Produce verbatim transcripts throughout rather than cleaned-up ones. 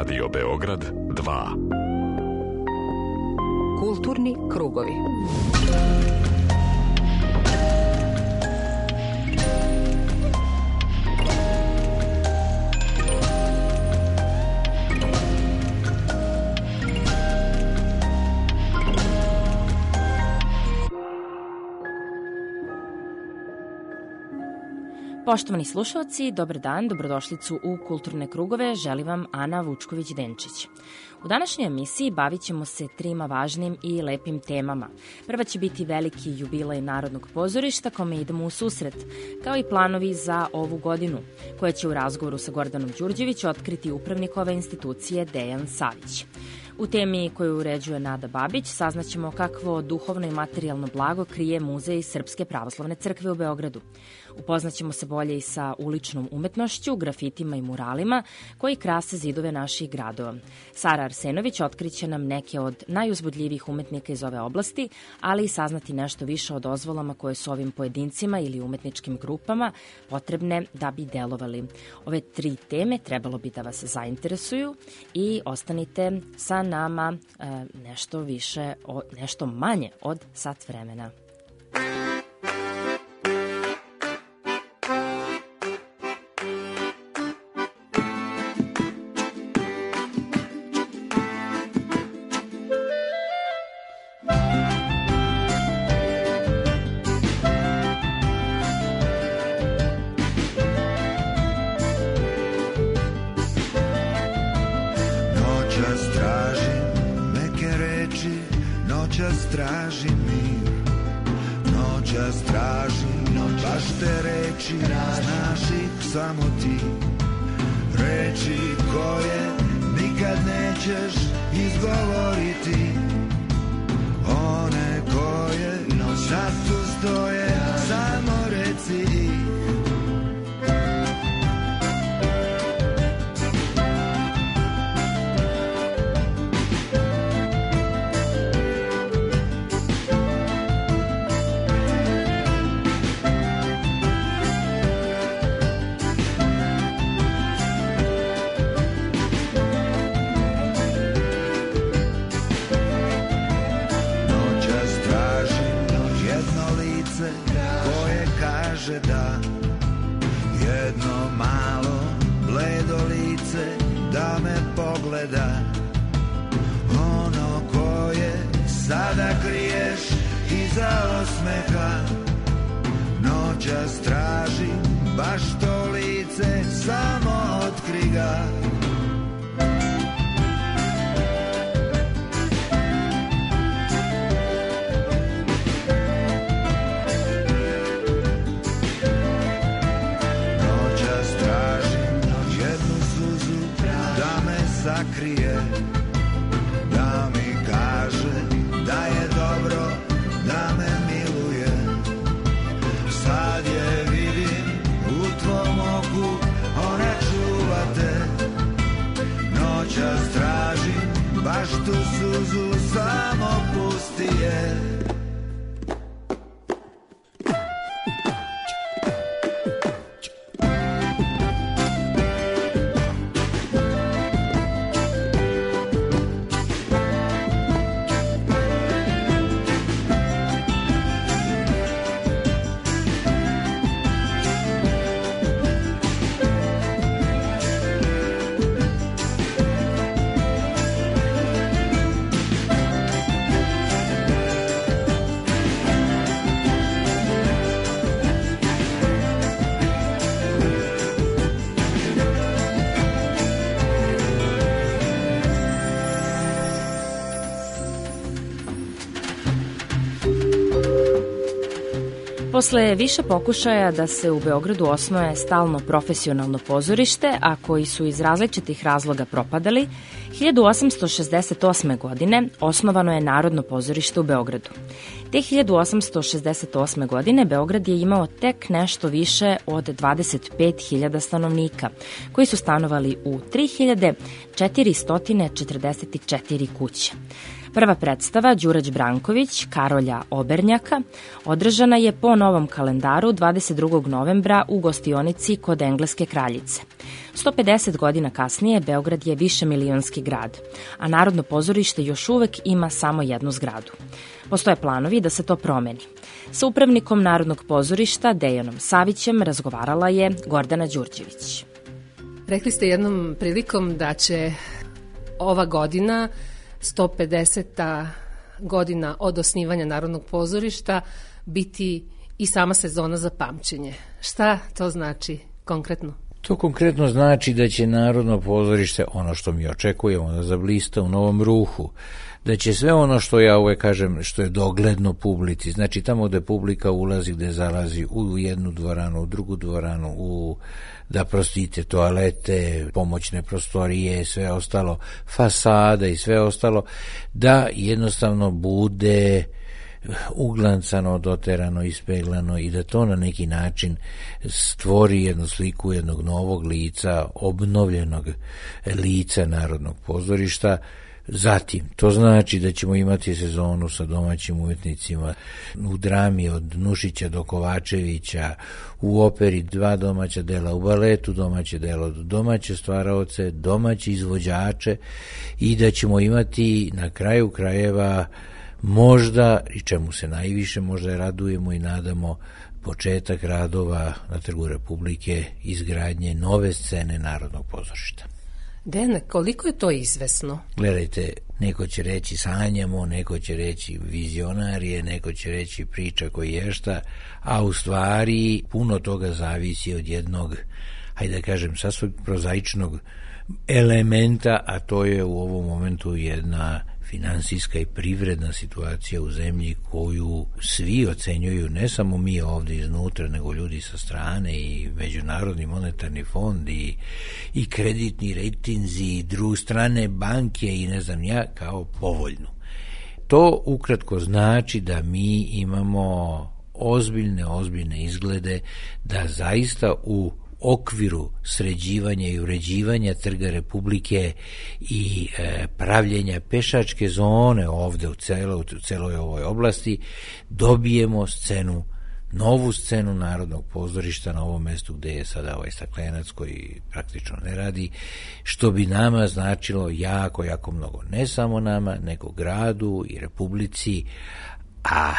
Radio Beograd dva. Kulturni krugovi. Poštovani slušalci, dobar dan, dobrodošlicu u Kulturne krugove, želi vam Ana Vučković-Denčić. U današnjoj emisiji bavit ćemo se trima važnim i lepim temama. Prva će biti veliki jubilej Narodnog pozorišta, kome idemo u susret, kao i planovi za ovu godinu, koje će u razgovoru sa Gordanom Đurđević otkriti upravnik ove institucije Dejan Savić. U temi koju uređuje Nada Babić saznaćemo kakvo duhovno i materijalno blago krije Muzej Srpske pravoslavne crkve u Beogradu. Upoznaćemo se bolje i sa uličnom umetnošću, grafitima i muralima koji krase zidove naših gradova. Sara Arsenović otkriće nam neke od najuzbudljivijih umetnika iz ove oblasti, ali i saznati nešto više o dozvolama koje su ovim pojedincima ili umetničkim grupama potrebne da bi delovali. Ove tri teme trebalo bi da vas zainteresuju i ostanite sa nama e, nešto više, o, nešto manje od sat vremena. Traži mir, noćas traži, baš te reči, znaš ih samo ti. Reči koje nikad nećeš izgovoriti, one koje sad tu stoje, samo reci ih. Da jedno malo bledo lice da me pogleda, ono koje sada kriješ iza osmeha. Noćas tražim baš to lice, samo otkri ga. Sakrije, da mi kaže da je dobro, da me miluje. Sad je vidim u tvom oku, ona čuva te. Noćas tražim baš tu suzu, samo pusti je. Posle više pokušaja da se u Beogradu osnuje stalno profesionalno pozorište, a koji su iz različitih razloga propadali, hiljadu osamsto šezdeset osme. godine osnovano je Narodno pozorište u Beogradu. Te hiljadu osamsto šezdeset osme. godine Beograd je imao tek nešto više od dvadeset pet hiljada stanovnika, koji su stanovali u tri hiljade četiristo četrdeset četiri kuće. Prva predstava Đurać Branković, Karolja Obernjaka, održana je po novom kalendaru dvadeset drugog novembra u gostionici kod Engleske kraljice. sto pedeset godina kasnije Beograd je višemilionski grad, a Narodno pozorište još uvek ima samo jednu zgradu. Postoje planovi da se to promeni. Sa upravnikom Narodnog pozorišta Dejanom Savićem razgovarala je Gordana Đurđević. Rekli ste jednom prilikom da će ova godina, sto pedeseta godina od osnivanja Narodnog pozorišta, biti i sama sezona za pamćenje. Šta to znači konkretno? To konkretno znači da će Narodno pozorište, ono što mi očekujemo, da zablista u novom ruhu, da će sve ono što ja uvek kažem, što je dogledno publici, znači tamo gde publika ulazi, gde zalazi u jednu dvoranu, u drugu dvoranu, u da prostite, toalete, pomoćne prostorije, sve ostalo, fasada i sve ostalo, da jednostavno bude uglancano, doterano, ispeglano i da to na neki način stvori jednu sliku jednog novog lica, obnovljenog lica Narodnog pozorišta. Zatim, to znači da ćemo imati sezonu sa domaćim umetnicima u drami od Nušića do Kovačevića, u operi dva domaća dela, u baletu domaće delo, domaće stvaraoce, domaće izvođače i da ćemo imati na kraju krajeva možda, i čemu se najviše možda radujemo i nadamo, početak radova na Trgu Republike, izgradnje nove scene Narodnog pozorišta. Dejane, koliko je to izvesno? Gledajte, neko će reći sanjamo, neko će reći vizionarije, neko će reći priča koji je šta, a u stvari puno toga zavisi od jednog, hajde da kažem, sasvim prozaičnog elementa, a to je u ovom momentu jedna finansijska i privredna situacija u zemlji koju svi ocenjuju, ne samo mi ovde iznutra, nego ljudi sa strane i Međunarodni monetarni fond i, i kreditni rejtinzi i druge strane banke i ne znam ja, kao povoljnu. To ukratko znači da mi imamo ozbiljne, ozbiljne izglede da zaista u okviru sređivanja i uređivanja Trga Republike i e, pravljenja pešačke zone ovde u, celo, u celoj ovoj oblasti dobijemo scenu, novu scenu Narodnog pozorišta na ovom mestu gde je sada ovaj staklenac koji praktično ne radi, što bi nama značilo jako, jako mnogo. Ne samo nama, nego gradu i Republici, a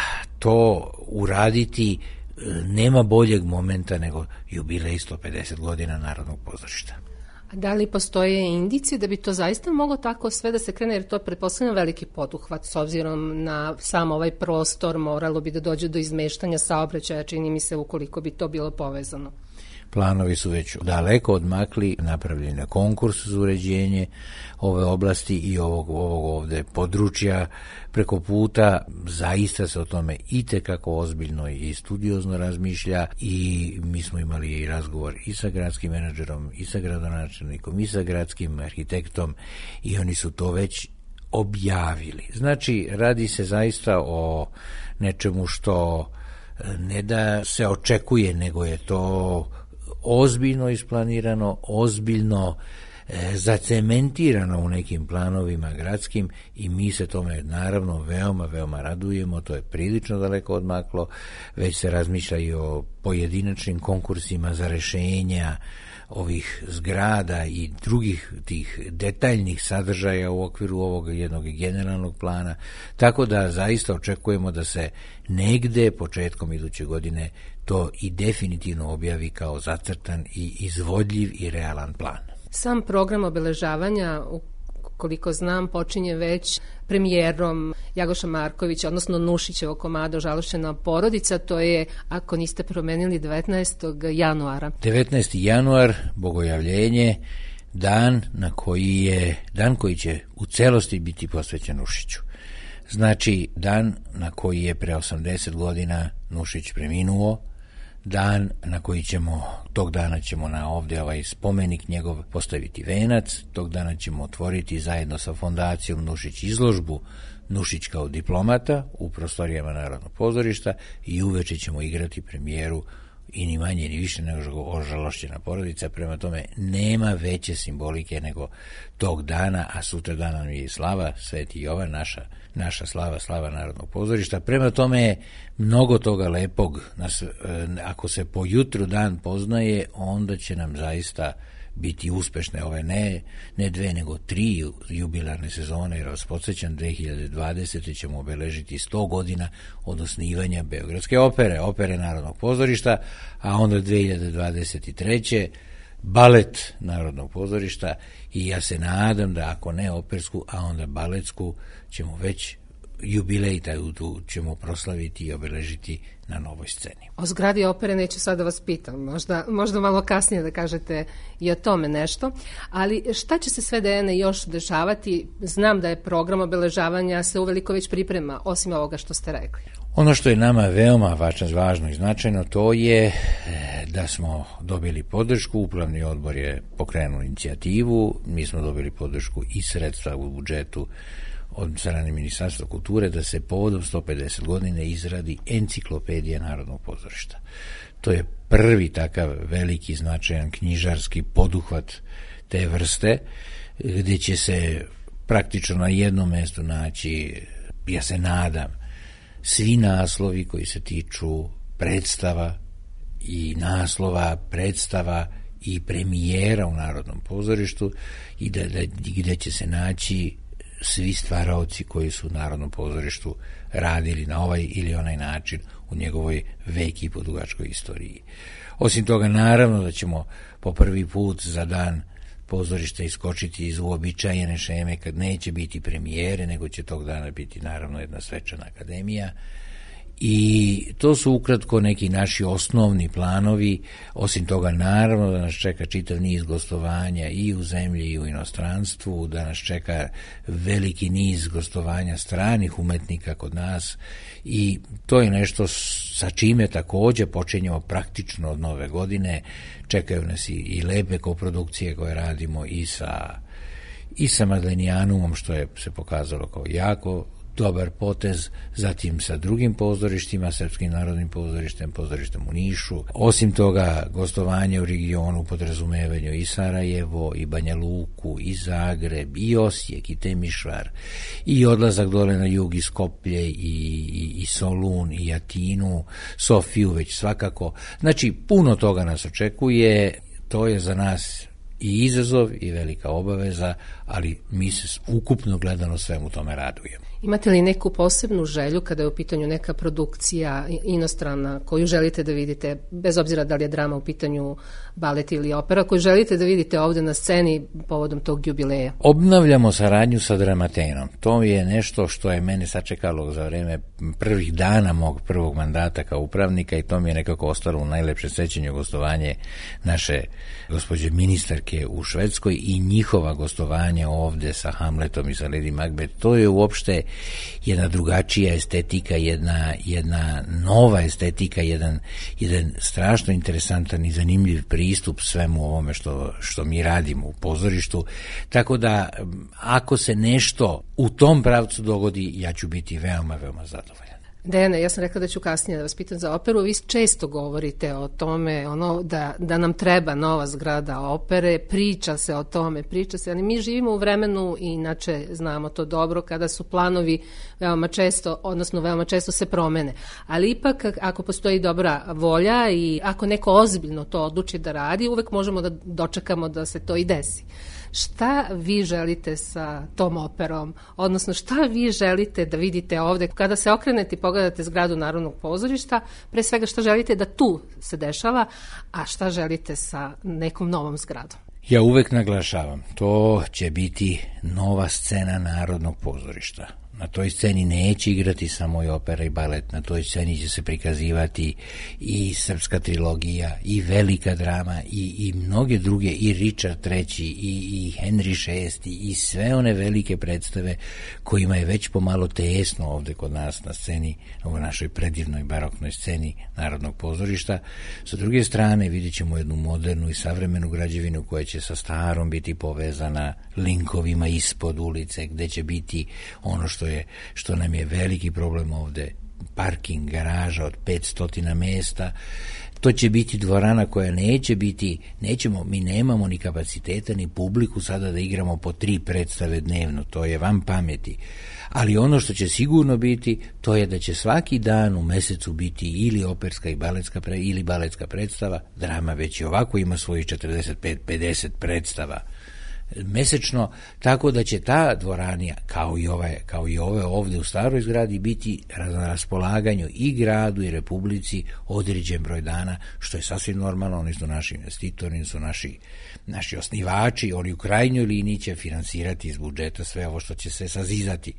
to uraditi nema boljeg momenta nego jubilej sto pedeset godina Narodnog pozorišta. A da li postoje indicije da bi to zaista moglo tako sve da se krene, jer to pretpostavljam veliki poduhvat s obzirom na sam ovaj prostor, moralo bi da dođe do izmeštanja saobraćaja, čini mi se, ukoliko bi to bilo povezano. Planovi su već daleko odmakli, napravljen je konkurs za uređenje ove oblasti i ovog, ovog ovde područja preko puta. Zaista se o tome itekako ozbiljno i studiozno razmišlja i mi smo imali i razgovor i sa gradskim menadžerom, i sa gradonačelnikom, i sa gradskim arhitektom i oni su to već objavili. Znači, radi se zaista o nečemu što ne da se očekuje, nego je to ozbiljno isplanirano, ozbiljno e, zacementirano u nekim planovima gradskim i mi se tome naravno veoma, veoma radujemo, to je prilično daleko odmaklo, već se razmišlja i o pojedinačnim konkursima za rešenja ovih zgrada i drugih tih detaljnih sadržaja u okviru ovog jednog generalnog plana, tako da zaista očekujemo da se negde početkom iduće godine to i definitivno objavi kao zacrtan i izvodljiv i realan plan. Sam program obeležavanja, koliko znam, počinje već premijerom Jagoša Markovića, odnosno Nušićevog komada Žalošćena porodica, to je, ako niste promenili, devetnaestog januara. devetnaesti januar, bogojavljenje, dan na koji je, dan koji će u celosti biti posvećen Nušiću. Znači, dan na koji je pre osamdeset godina Nušić preminuo, dan na koji ćemo, tog dana ćemo na ovde ovaj spomenik njegov postaviti venac, tog dana ćemo otvoriti zajedno sa fondacijom Nušić izložbu Nušić kao diplomata u prostorijama Narodnog pozorišta i uveče ćemo igrati premijeru i ni manje ni više nego ožalošćena porodica, prema tome nema veće simbolike nego tog dana, a sutra dana nam je i slava Sveti Jovan, naša, naša slava, slava Narodnog pozorišta. Prema tome je mnogo toga lepog, nas, ako se po jutru dan poznaje, onda će nam zaista biti uspešne ove ne, ne dve nego tri jubilarne sezone, jer vas podsjećam, dve hiljade dvadesete ćemo obeležiti sto godina od osnivanja Beogradske opere, opere Narodnog pozorišta, a onda dve hiljade dvadeset treće balet Narodnog pozorišta, i ja se nadam da ako ne opersku, a onda baletsku, ćemo već jubilej taj ćemo proslaviti i obeležiti na novoj sceni. O zgradi opere neću sada vas pitam, možda, možda malo kasnije da kažete i o tome nešto, ali šta će se sve, Dejane, još dešavati? Znam da je program obeležavanja se uveliko već priprema, osim ovoga što ste rekli. Ono što je nama veoma važno i značajno, to je da smo dobili podršku, upravni odbor je pokrenuo inicijativu, mi smo dobili podršku i sredstva u budžetu od strane Ministarstva kulture da se povodom sto pedeset godine izradi enciklopedija Narodnog pozorišta. To je prvi takav veliki značajan knjižarski poduhvat te vrste, gdje će se praktično na jednom mjestu naći, ja se nadam, svi naslovi koji se tiču predstava i naslova predstava i premijera u Narodnom pozorištu, i da, da, gdje će se naći svi stvaraoci koji su u Narodnom pozorištu radili na ovaj ili onaj način u njegovoj veki i podugačkoj istoriji. Osim toga, naravno da ćemo po prvi put za dan pozorišta iskočiti iz uobičajene šeme kad neće biti premijere, nego će tog dana biti naravno jedna svečana akademija. I to su ukratko neki naši osnovni planovi. Osim toga, naravno da nas čeka čitav niz gostovanja i u zemlji i u inostranstvu, da nas čeka veliki niz gostovanja stranih umetnika kod nas, i to je nešto sa čime takođe počinjemo praktično od nove godine. Čekaju nas i, i lepe koprodukcije koje radimo i sa, i sa Madlenijanumom, što je se pokazalo kao jako dobar potez, zatim sa drugim pozorištima, Srpskim narodnim pozorištem, pozorištem u Nišu. Osim toga, gostovanje u regionu podrazumevanju i Sarajevo, i Banja Luku, i Zagreb, i Osijek, i Temišvar, i odlazak dole na jug i Skoplje, i, i, i Solun, i Atinu, Sofiju već svakako. Znači, puno toga nas očekuje, to je za nas i izazov i velika obaveza, ali mi se ukupno gledano svemu tome radujemo. Imate li neku posebnu želju kada je u pitanju neka produkcija inostrana koju želite da vidite, bez obzira da li je drama u pitanju, balet ili opera, koju želite da vidite ovde na sceni povodom tog jubileja? Obnavljamo saradnju sa Dramatenom. To je nešto što je mene sačekalo za vreme prvih dana mog prvog mandata kao upravnika, i to mi je nekako ostalo u najlepše sećanju gostovanje naše gospođe ministarke u Švedskoj i njihova gostovanja ovde sa Hamletom i sa Lady Macbeth. To je uopšte jedna drugačija estetika, jedna, jedna nova estetika, jedan, jedan strašno interesantan i zanimljiv pristup svemu ovome što, što mi radimo u pozorištu. Tako da, ako se nešto u tom pravcu dogodi, ja ću biti veoma, veoma zadovoljan. Dejane, ja sam rekla da ću kasnije da vas pitam za operu. Vi često govorite o tome, ono, da, da nam treba nova zgrada opere, priča se o tome, priča se, ali mi živimo u vremenu, i inače znamo to dobro, kada su planovi veoma često, odnosno veoma često se promene. Ali ipak, ako postoji dobra volja i ako neko ozbiljno to odluči da radi, uvek možemo da dočekamo da se to i desi. Šta vi želite sa tom operom? Odnosno, šta vi želite da vidite ovde? Kada se okrenete i pogledate zgradu Narodnog pozorišta, pre svega šta želite da tu se dešava, a šta želite sa nekom novom zgradom? Ja uvek naglašavam, to će biti nova scena Narodnog pozorišta. Na toj sceni neće igrati samo i opera i balet, na toj sceni će se prikazivati i srpska trilogija, i velika drama, i, i mnoge druge, i Richard treći, i, i Henry šesti, i sve one velike predstave kojima je već pomalo tesno ovde kod nas na sceni, u našoj predivnoj baroknoj sceni Narodnog pozorišta. Sa druge strane, vidjet ćemo jednu modernu i savremenu građevinu koja će sa starom biti povezana linkovima ispod ulice, gde će biti ono što je, što nam je veliki problem ovde, parking garaža od petsto mesta. To će biti dvorana koja neće biti, nećemo, mi nemamo ni kapaciteta ni publiku sada da igramo po tri predstave dnevno, to je van pameti. Ali ono što će sigurno biti, to je da će svaki dan u mesecu biti ili operska i baletska pre, ili baletska predstava, drama već i ovako ima svojih četrdeset pet pedeset predstava mesečno, tako da će ta dvoranija, kao i ove, kao i ove ovde u staroj zgradi, biti na raspolaganju i gradu i Republici određen broj dana, što je sasvim normalno. Oni su naši investitori, oni su naši, naši osnivači, oni u krajnjoj liniji će finansirati iz budžeta sve ovo što će se sazidati.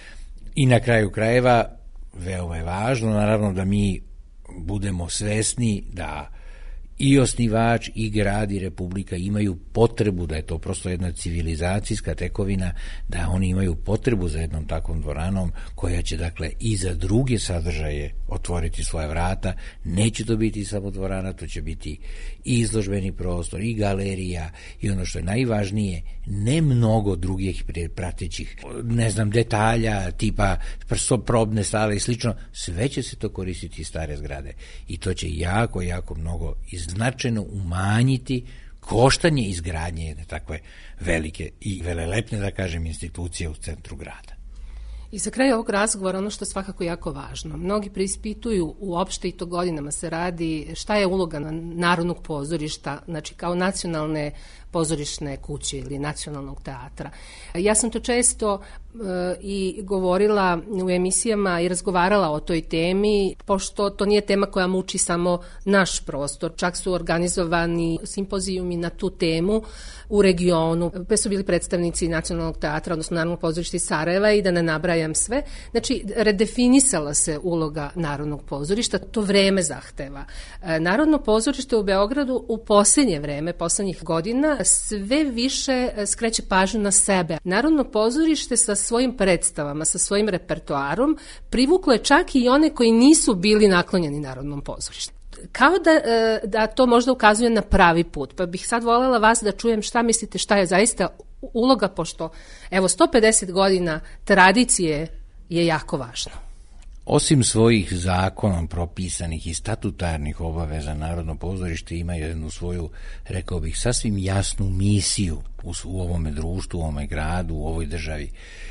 I na kraju krajeva, veoma je važno, naravno, da mi budemo svesni da i osnivač, i grad, i Republika imaju potrebu, da je to prosto jedna civilizacijska tekovina, da oni imaju potrebu za jednom takvom dvoranom koja će, dakle, i za druge sadržaje otvoriti svoja vrata. Neće to biti samo dvorana, to će biti i izložbeni prostor, i galerija, i ono što je najvažnije, ne mnogo drugih pratećih, ne znam, detalja, tipa probne sale i slično. Sve će se to koristiti iz stare zgrade i to će jako, jako mnogo značajno umanjiti koštanje izgradnje jedne takve velike i velelepne, da kažem, institucije u centru grada. I za kraj ovog razgovora ono što je svakako jako važno. Mnogi preispituju uopšte, i to godinama se radi, šta je uloga Narodnog pozorišta, znači kao nacionalne pozorišne kuće ili nacionalnog teatra. Ja sam to često e, i govorila u emisijama i razgovarala o toj temi, pošto to nije tema koja muči samo naš prostor. Čak su organizovani simpozijumi na tu temu u regionu, gde su bili predstavnici nacionalnog teatra, odnosno Narodnog pozorišta iz Sarajeva, i da ne nabrajam sve. Znači, redefinisala se uloga Narodnog pozorišta, to vreme zahteva. E, Narodno pozorište u Beogradu u poslednje vreme, poslednjih godina, sve više skreće pažnju na sebe. Narodno pozorište sa svojim predstavama, sa svojim repertoarom privuklo je čak i one koji nisu bili naklonjeni Narodnom pozorištu. Kao da, da to možda ukazuje na pravi put. Pa bih sad voljela vas da čujem šta mislite, šta je zaista uloga, pošto evo sto pedeset godina tradicije je jako važno. Osim svojih zakonom propisanih i statutarnih obaveza, Narodno pozorište ima jednu svoju, rekao bih, sasvim jasnu misiju u, u ovome društvu, u ovome gradu, u ovoj državi.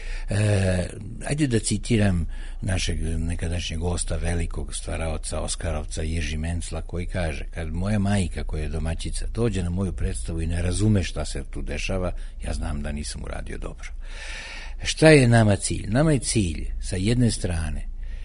E, ajde da citiram našeg nekadašnjeg gosta, velikog stvaraoca Oskarovca Jerzy Mencla, koji kaže: kad moja majka, koja je domaćica, dođe na moju predstavu i ne razume šta se tu dešava, ja znam da nisam uradio dobro. Šta je nama cilj? Nama je cilj, sa jedne strane,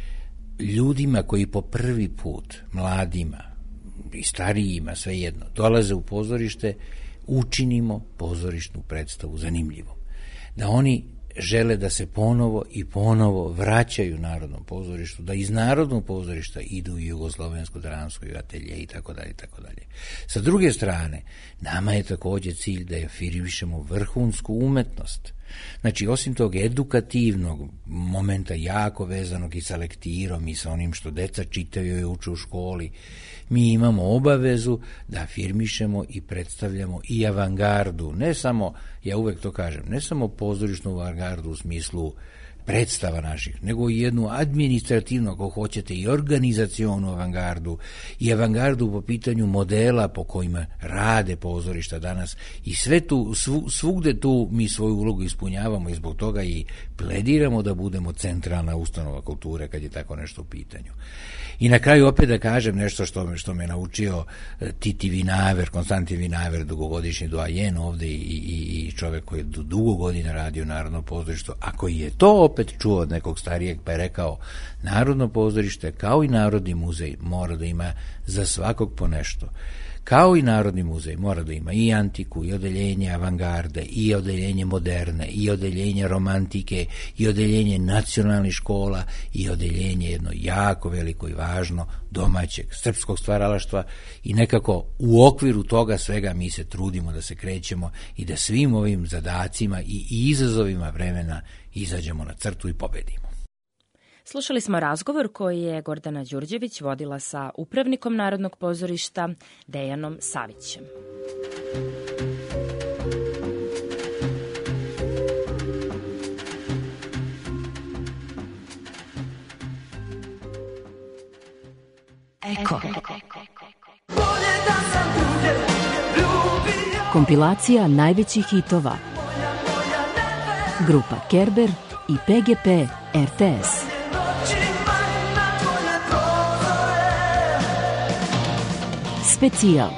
ljudima koji po prvi put, mladima i starijima, svejedno, dolaze u pozorište, učinimo pozorišnu predstavu zanimljivom. Da oni žele da se ponovo i ponovo vraćaju Narodnom pozorištu, da iz Narodnog pozorišta idu u Jugoslovensko dramsko atelje i tako dalje i tako dalje. Sa druge strane, nama je također cilj da afirmišemo vrhunsku umetnost. Znači, osim tog edukativnog momenta, jako vezanog i sa lektirom i sa onim što deca čitaju i uče u školi, mi imamo obavezu da afirmišemo i predstavljamo i avangardu, ne samo, ja uvek to kažem, ne samo pozorišnu avangardu u smislu predstava naših, nego i jednu administrativnu, ako hoćete, i organizacionu avangardu i avangardu po pitanju modela po kojima rade pozorišta danas, i sve tu, svu, svugde tu mi svoju ulogu ispunjavamo i zbog toga i plediramo da budemo centralna ustanova kulture kad je tako nešto u pitanju. I na kraju opet da kažem nešto što me, što me naučio Titi Vinaver, Konstantin Vinaver, dugogodišnji doajen ovde i, i, i čovek koji je dugo godina radio u Narodnom pozorištu, a koji je to opet čuo od nekog starijeg, pa je rekao: Narodno pozorište, kao i Narodni muzej, mora da ima za svakog po nešto. Kao i Narodni muzej mora da ima i antiku, i odeljenje avangarde, i odeljenje moderne, i odeljenje romantike, i odeljenje nacionalnih škola, i odeljenje jedno jako veliko i važno domaćeg srpskog stvaralaštva, i nekako u okviru toga svega mi se trudimo da se krećemo i da svim ovim zadacima i izazovima vremena izađemo na crtu i pobedimo. Slušali smo razgovor koji je Gordana Đurđević vodila sa upravnikom Narodnog pozorišta Dejanom Savićem. Eko. Kompilacija najvećih hitova. Grupa Kerber i P G P R T S. Specijal.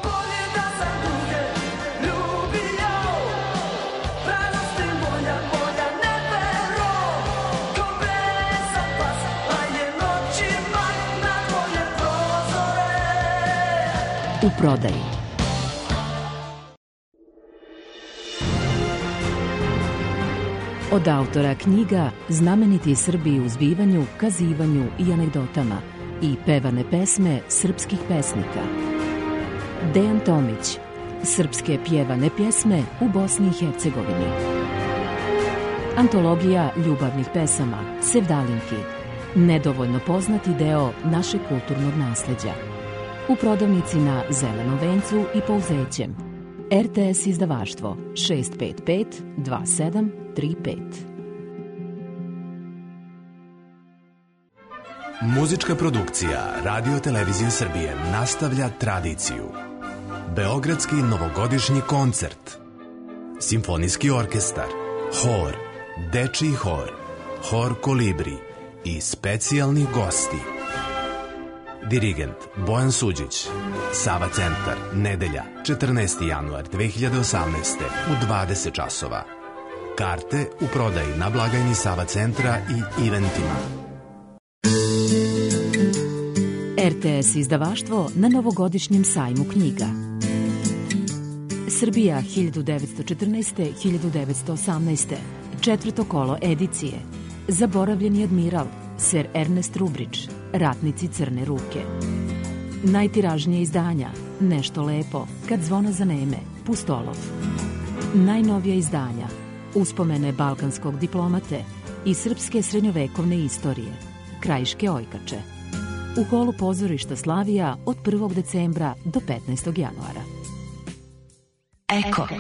U prodaji. Od autora knjiga Znameniti Srbi u zbivanju, kazivanju i anegdotama i pevane pesme srpskih pesnika. Dejan Tomić. Srpske pjevane pjesme u Bosni i Hercegovini. Antologija ljubavnih pesama Sevdalinki. Nedovoljno poznati deo našeg kulturnog nasleđa. U prodavnici na Zelenom vencu i Pouzećem. R T S izdavaštvo šest pet pet dva sedam tri pet. Muzička produkcija Radio Televizije Srbije nastavlja tradiciju. Beogradski novogodišnji koncert. Simfonijski orkestar, hor, dečiji hor, hor Kolibri i specijalni gosti. Dirigent Bojan Suđić. Sava centar, nedelja, četrnaesti januar dve hiljade osamnaeste u dvadeset časova. Karte u prodaji na blagajni Sava centra i eventima. R T S izdavaštvo na novogodišnjem sajmu knjiga. Srbija hiljadu devetsto četrnaeste do hiljadu devetsto osamnaeste. Četvrto kolo edicije. Zaboravljeni admiral, Ser Ernest Rubrić, Ratnici crne ruke. Najtiražnije izdanja, Nešto lepo, Kad zvona zaneme, Pustolov. Najnovija izdanja, Uspomene balkanskog diplomate i srpske srednjovekovne istorije, Krajiške ojkače. U holu pozorišta Slavija od prvog decembra do petnaestog januara. Eko.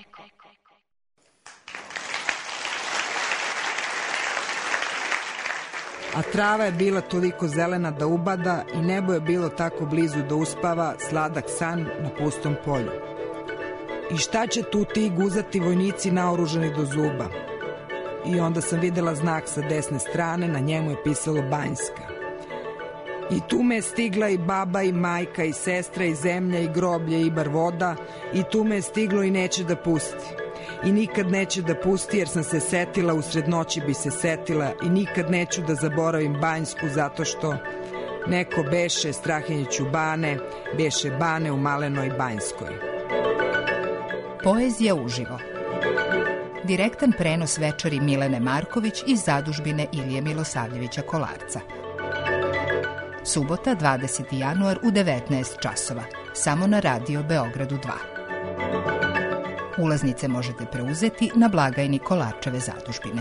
A trava je bila toliko zelena da ubada i nebo je bilo tako blizu da uspava sladak san na pustom polju. I šta će tu ti guzati vojnici naoružani do zuba? I onda sam videla znak sa desne strane, na njemu je pisalo Banjska. I tu me je stigla i baba i majka i sestra i zemlja i groblje i bar voda, i tu me je stiglo i neće da pusti. I nikad neće da pusti jer sam se setila, usred noći bi se setila, i nikad neću da zaboravim Banjsku zato što neko beše Strahinjiću bane, beše bane u Malenoj Banjskoj. Poezija uživo. Direktan prenos večeri Milene Marković iz zadužbine Ilije Milosavljevića Kolarca. Subota, dvadeseti januar u devetnaest časova, samo na Radio Beogradu dva. Ulaznice možete preuzeti na blagajni Kolarčeve zadužbine.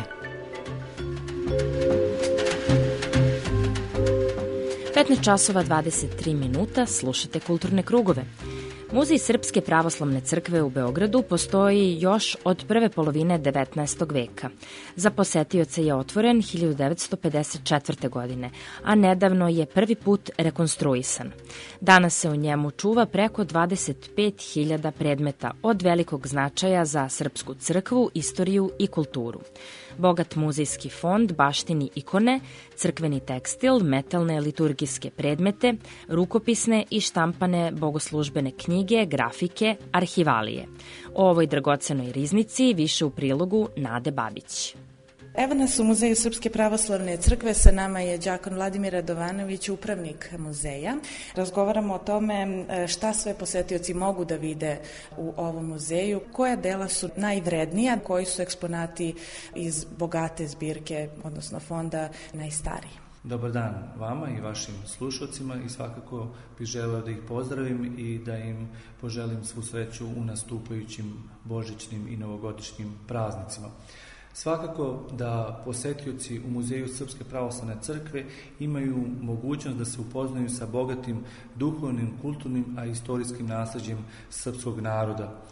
petnaest časova dvadeset tri minuta, slušate Kulturne krugove. Muzej Srpske pravoslavne crkve u Beogradu postoji još od prve polovine devetnaestog veka. Za posetioce je otvoren hiljadu devetsto pedeset četvrte. godine, a nedavno je prvi put rekonstruisan. Danas se u njemu čuva preko dvadeset pet hiljada predmeta od velikog značaja za srpsku crkvu, istoriju i kulturu. Bogat muzejski fond baštini ikone, crkveni tekstil, metalne liturgijske predmete, rukopisne i štampane bogoslužbene knjige, grafike, arhivalije. O ovoj dragocenoj riznici više u prilogu Nade Babić. Evo nas u Muzeju Srpske pravoslavne crkve, sa nama je đakon Vladimir Radovanović, upravnik muzeja. Razgovaramo o tome šta sve posetioci mogu da vide u ovom muzeju, koja dela su najvrednija, koji su eksponati iz bogate zbirke, odnosno fonda, najstariji. Dobar dan vama i vašim slušalcima i svakako bih želeo da ih pozdravim i da im poželim svu sreću u nastupajućim božićnim i novogodišnjim praznicima. Svakako da posetioci u Muzeju Srpske pravoslavne crkve imaju mogućnost da se upoznaju sa bogatim duhovnim, kulturnim, a istorijskim nasleđem srpskog naroda.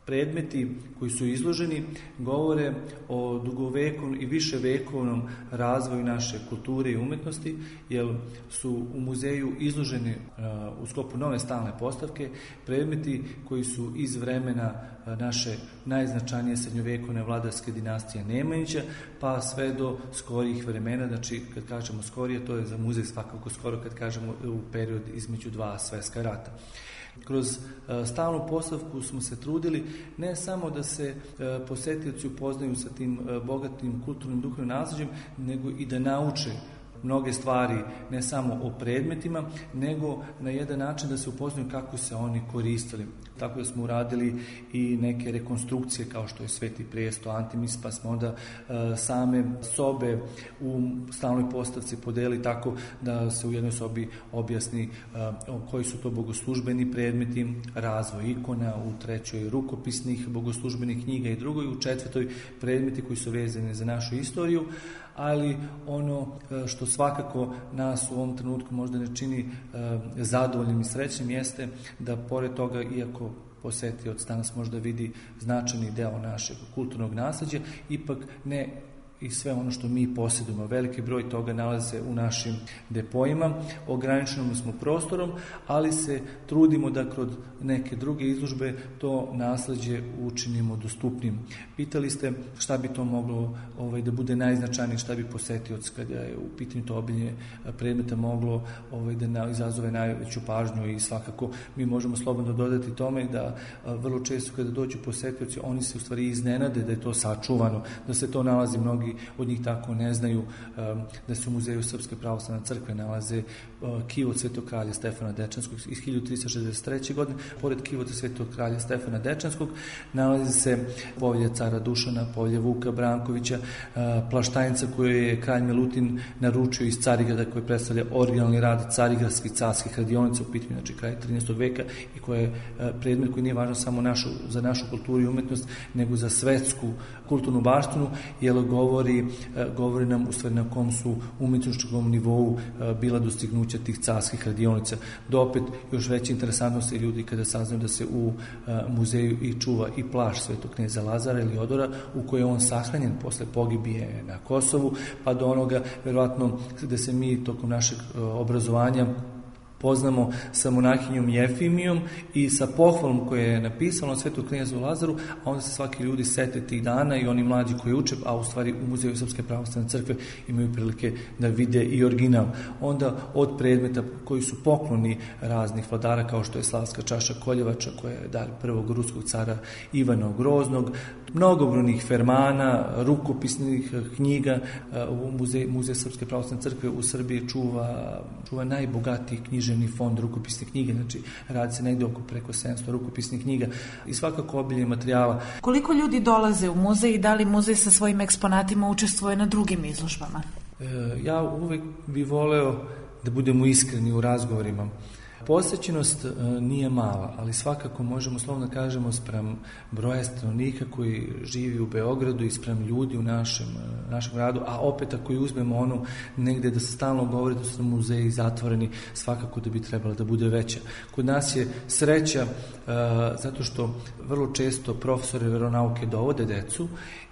predmeti koji su izloženi govore o dugovekovnom i viševekovnom razvoju naše kulture i umetnosti, jer su u muzeju izloženi u sklopu nove stalne postavke predmeti koji su iz vremena naše najznačajnije srednjovekovne vladarske dinastije Nemanjića, pa sve do skorijih vremena. Znači, kad kažemo skorije, to je za muzej svakako skoro kad kažemo u period između dva svetska rata. Kroz stalnu postavku smo se trudili ne samo da se posetioci upoznaju sa tim bogatim kulturnim duhovnim nasleđem, nego i da nauče mnoge stvari, ne samo o predmetima, nego na jedan način da se upoznaju kako se oni koristili. Tako da smo uradili i neke rekonstrukcije kao što je Sveti presto, Antimis, pa smo onda e, same sobe u stalnoj postavci podeli tako da se u jednoj sobi objasni e, koji su to bogoslužbeni predmeti, razvoj ikona, u trećoj rukopisnih bogoslužbenih knjiga i drugoj, u četvrtoj predmeti koji su vezani za našu istoriju, ali ono što svakako nas u ovom trenutku možda ne čini zadovoljnim i srećnim jeste da pored toga, iako posetioc danas možda vidi značajni deo našeg kulturnog nasleđa, ipak ne i sve ono što mi posjedujemo. Veliki broj toga nalazi se u našim depojima, ograničenom smo prostorom, ali se trudimo da kroz neke druge izložbe to nasleđe učinimo dostupnim. Pitali ste šta bi to moglo ovaj, da bude najznačajnije, šta bi posetioc kada je u pitanju to obilje predmeta moglo ovaj, da na, izazove najveću pažnju, i svakako mi možemo slobodno dodati tome da a, vrlo često kada dođu posetioci, oni se u stvari iznenade da je to sačuvano, da se to nalazi, mnogi od njih tako ne znaju da se u Muzeju Srpske pravoslavne crkve nalaze kivot Svetog kralja Stefana Dečanskog iz hiljadu trista šezdeset treće. godine. Pored kivota Svetog kralja Stefana Dečanskog nalazi se povelja cara Dušana, povelja Vuka Brankovića, plaštajnica koju je kralj Milutin naručio iz Carigrada, koji predstavlja originalni rad carigradskih carskih radionica u pitanju, znači kraj trinaestog veka, i koji je predmet koji nije važan samo našu, za našu kulturu i umetnost, nego za svetsku kulturnu baštinu, jer govori, govori nam u stvari na kom su umetničkom nivou bila dostignuća tih carskih radionica. Do opet još veća interesantnost je ljudi kada saznaju da se u muzeju i čuva i plašt Svetog kneza Lazara ili Odora, u kojoj je on sahranjen posle pogibije na Kosovu, pa do onoga verovatno da se mi tokom našeg obrazovanja poznamo sa monahinjom Jefimijom i sa pohvalom koje je napisano od Svetog knezu Lazaru, a onda se svaki ljudi sete tih dana i oni mlađi koji uče, a u stvari u Muzeju Srpske pravoslavne crkve imaju prilike da vide i original. Onda od predmeta koji su pokloni raznih vladara, kao što je slavska čaša Koljevača koja je dar prvog ruskog cara Ivana Groznog, mnogobrojnih fermana, rukopisnih knjiga. U Muzej, Muzej Srpske pravoslavne crkve u Srbiji čuva, čuva najbogatiji književni fond rukopisnih knjiga, znači radi se negde oko preko sedamsto rukopisnih knjiga i svakako obilje materijala. Koliko ljudi dolaze u muzej i da li muzej sa svojim eksponatima učestvuje na drugim izložbama? E, ja uvek bih voleo da budemo iskreni u razgovorima. Posećenost nije mala, ali svakako možemo slobodno da kažemo sprem broja stanovnika koji živi u Beogradu i sprem ljudi u našem, našem gradu, a opet ako i uzmemo ono negde da se stalno govori da su muzeji zatvoreni, svakako da bi trebala da bude veća. Kod nas je sreća uh, zato što vrlo često profesori veronauke dovode decu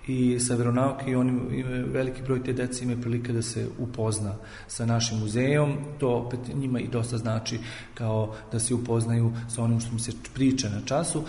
i sa veronauke i oni, veliki broj te dece ima prilike da se upozna sa našim muzejom. To opet njima i dosta znači kao da se upoznaju sa onim što mi se priča na času.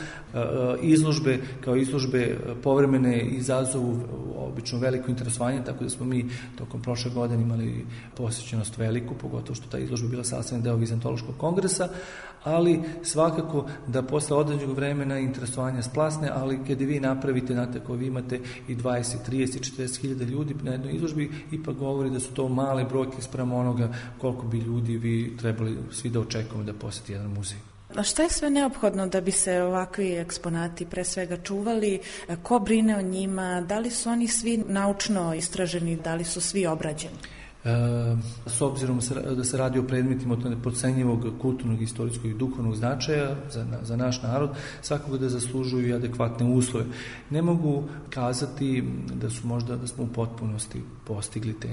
Izložbe, kao izložbe povremene izazovu obično veliko interesovanje, tako da smo mi tokom prošle godine imali posjećenost veliku, pogotovo što ta izložba bila sastavni deo Vizantološkog kongresa, ali svakako da posle određenog vremena interesovanja splasne, ali kada vi napravite, znate, ako vi imate i dvadeset, trideset, četrdeset hiljada ljudi na jednoj izložbi, ipak govori da su to male brojke sprem onoga koliko bi ljudi vi trebali svi da očekujemo da posjeti jedan muzej. A šta je sve neophodno da bi se ovakvi eksponati pre svega čuvali? Ko brine o njima? Da li su oni svi naučno istraženi? Da li su svi obrađeni? S obzirom da se radi o predmetima od neprocenjivog kulturnog, historijskog i duhovnog značaja za, za naš narod, svakako da zaslužuju i adekvatne uslove. Ne mogu kazati da su možda da smo u potpunosti postigli te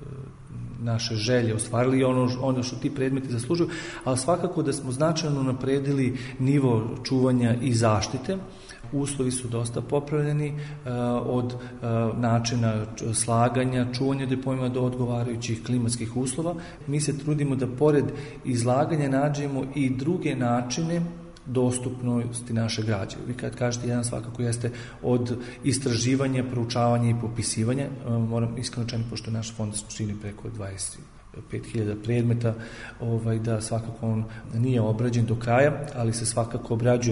naše želje, ostvarili ono, ono što ti predmeti zaslužuju, ali svakako da smo značajno napredili nivo čuvanja i zaštite. Uslovi su dosta popravljeni uh, od uh, načina slaganja, čuvanja diploima do odgovarajućih klimatskih uslova. Mi se trudimo da pored izlaganja nađemo i druge načine dostupnosti naše građe. Vi kad kažete jedan svakako jeste od istraživanja, proučavanja i popisivanja. Uh, moram iskreno čini, pošto naš fond čini preko dvadeset pet hiljada predmeta, ovaj, da svakako on nije obrađen do kraja, ali se svakako obrađuje.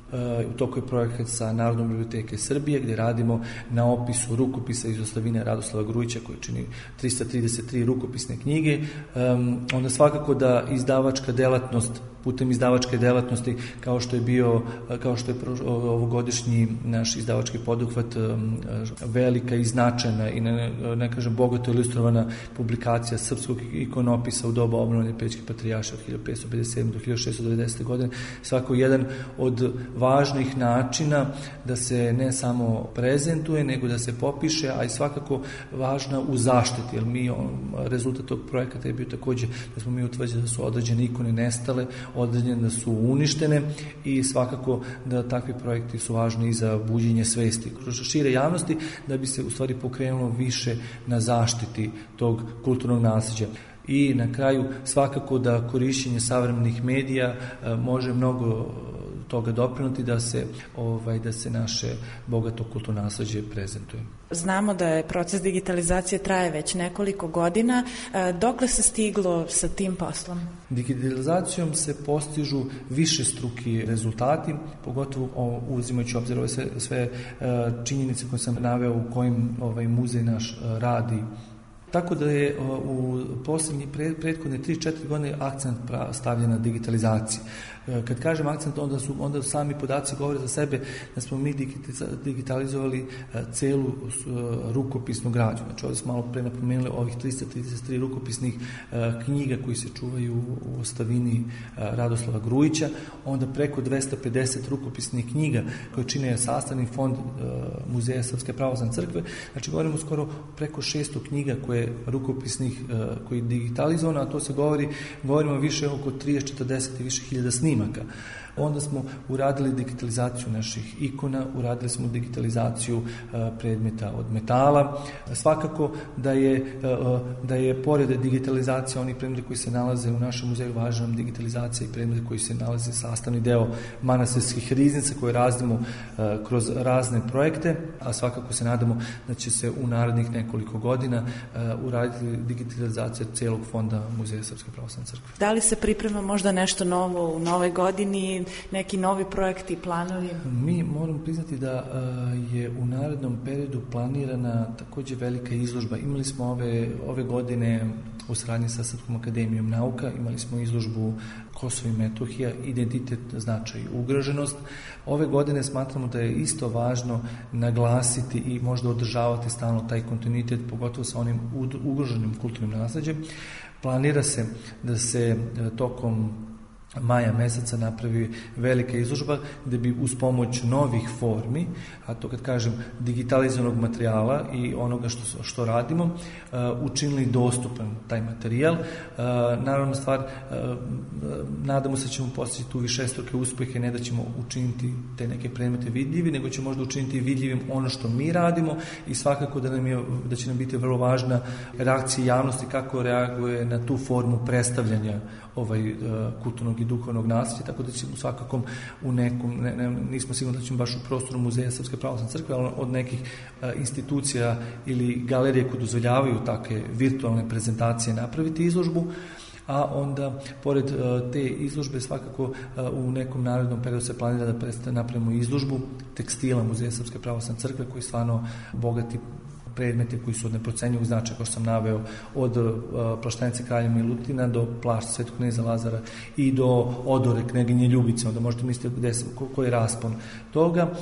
U toku je projekat sa Narodnom biblioteke Srbije gdje radimo na opisu rukopisa iz ostavine Radoslava Grujića koji čini trista trideset tri rukopisne knjige. Um, onda svakako da izdavačka delatnost putem izdavačke delatnosti kao što je bio kao što je ovogodišnji naš izdavački poduhvat um, velika i značajna i ne, ne kažem bogato ilustrovana publikacija srpskog ikonopisa u doba obnove Pećke patrijaršije od hiljadu petsto pedeset sedme do hiljadu šessto devedesete. godine, svako jedan od važnih načina da se ne samo prezentuje, nego da se popiše, a i svakako važna u zaštiti, jer mi, rezultat tog projekata je bio također da smo mi utvrđeni da su određene ikone nestale, određene da su uništene i svakako da takvi projekti su važni i za buđenje svesti kroz šire javnosti, da bi se u stvari pokrenulo više na zaštiti tog kulturnog nasleđa. I na kraju svakako da korišćenje savremenih medija e, može mnogo toga doprinuti da se ovaj da se naše bogato kulturno nasleđe prezentuje. Znamo da je proces digitalizacije traje već nekoliko godina. E, dokle se stiglo sa tim poslom? Digitalizacijom se postižu višestruki rezultati, pogotovo uzimajući obzir ove sve, sve e, činjenice koje sam naveo u kojim ovaj muzej naš e, radi. Tako da je u posljednje prethodne tri četiri godine akcent stavljen na digitalizaciji. Kad kažem akcent, onda su onda sami podaci govore za sebe da smo mi digitalizovali celu rukopisnu građu. Znači ovdje smo malo pre napomenuli ovih trista trideset tri rukopisnih knjiga koji se čuvaju u ostavini Radoslava Grujića, onda preko dvesta pedeset rukopisnih knjiga koje čine sastavni fond Muzeja Srpske pravoslavne crkve. Znači govorimo skoro preko šesto knjiga koje rukopisnih koji je digitalizovano, a to se govori, govorimo više oko trideset četrdeset i više hiljada snimaka. Onda smo uradili digitalizaciju naših ikona, uradili smo digitalizaciju predmeta od metala. Svakako da je, da je pored digitalizacije onih predmeta koji se nalaze u našem muzeju važna digitalizacija i predmeta koji se nalaze sastavni deo manastirskih riznica koje razdimo kroz razne projekte, a svakako se nadamo da će se u narednih nekoliko godina uraditi digitalizacija celog fonda Muzeja Srpske pravoslavne crkve. Da li se priprema možda nešto novo u nove godini, neki novi projekti i planovi? Mi moramo priznati da je u narednom periodu planirana također velika izložba. Imali smo ove, ove godine u saradnji sa Srpskom akademijom nauka, imali smo izložbu Kosovo i Metohija, identitet, značaj i ugroženost. Ove godine smatramo da je isto važno naglasiti i možda održavati stalno taj kontinuitet, pogotovo sa onim ugroženim kulturnim nasleđem. Planira se da se tokom maja meseca napravi velika izložba gdje bi uz pomoć novih formi, a to kad kažem digitalizovanog materijala i onoga što, što radimo, uh, učinili dostupan taj materijal. Uh, naravno stvar, uh, nadamo se da ćemo postići tu višestruke uspjehe, ne da ćemo učiniti te neke predmete vidljivi, nego ćemo možda učiniti vidljivim ono što mi radimo i svakako da, nam je, da će nam biti vrlo važna reakcija javnosti kako reaguje na tu formu predstavljanja ovaj uh, kulturnog i duhovnog nasljeđa, tako da ćemo svakako u nekom, ne, ne, nismo sigurni da ćemo baš u prostoru Muzeja Srpske pravoslavne crkve, ali od nekih uh, institucija ili galerije koje dozvoljavaju takve virtualne prezentacije napraviti izložbu, a onda pored uh, te izložbe svakako uh, u nekom narednom periodu se planira da predstavimo napravimo izložbu tekstila Muzeja Srpske pravoslavne crkve koji stvarno bogati predmete koji su od neprocenjivog značaja, kao što sam naveo, od uh, plaštenice kralja Milutina do plašta Svetog kneza Lazara i do odore knjeginje Ljubice, onda možete misliti gde se, ko, koji je raspon toga.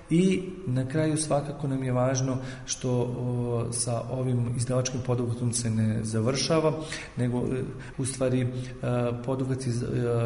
I na kraju svakako nam je važno što o, sa ovim izdavačkim poduhvatom se ne završava, nego u stvari poduhvat iz,